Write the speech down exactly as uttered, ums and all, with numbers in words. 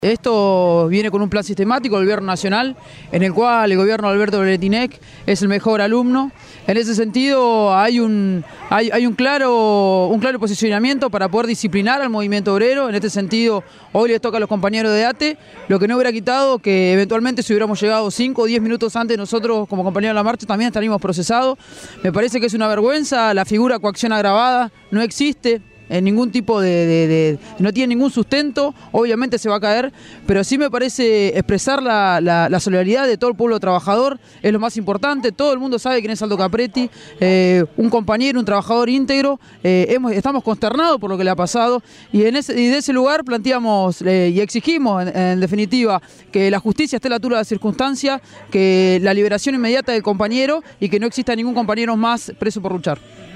Esto viene con un plan sistemático del Gobierno Nacional, en el cual el gobierno de Alberto Breretinec es el mejor alumno. En ese sentido hay un, hay, hay un, claro, un claro posicionamiento para poder disciplinar al movimiento obrero. En este sentido, hoy les toca a los compañeros de ATE, lo que no hubiera quitado que eventualmente si hubiéramos llegado cinco o diez minutos antes nosotros como compañeros de la marcha también estaríamos procesados. Me parece que es una vergüenza, la figura coacción agravada no existe. En ningún tipo de, de, de... no tiene ningún sustento, obviamente se va a caer, pero sí me parece expresar la, la, la solidaridad de todo el pueblo trabajador, es lo más importante. Todo el mundo sabe quién es Aldo Capretti, eh, un compañero, un trabajador íntegro, eh, hemos, estamos consternados por lo que le ha pasado, y, en ese, y de ese lugar planteamos eh, y exigimos, en, en definitiva, que la justicia esté a la altura de la circunstancia, que la liberación inmediata del compañero y que no exista ningún compañero más preso por luchar.